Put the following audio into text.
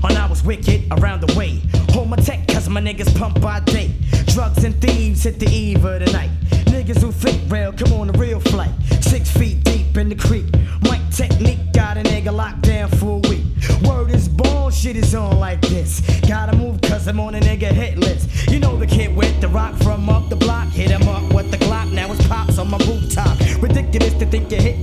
And I was wicked around the way. Hold my tech, cause my niggas pump by day. Drugs and thieves hit the eve of the night. Niggas who think real, come on a real flight. 6 feet deep in the creek. Mic technique got a nigga locked down for a week. Word is born, shit is on like this. Gotta move cause I'm on a nigga hit list. You know the kid with the rock from up the block. Hit him up with the Glock, now it's pops on my rooftop. Ridiculous to think you hit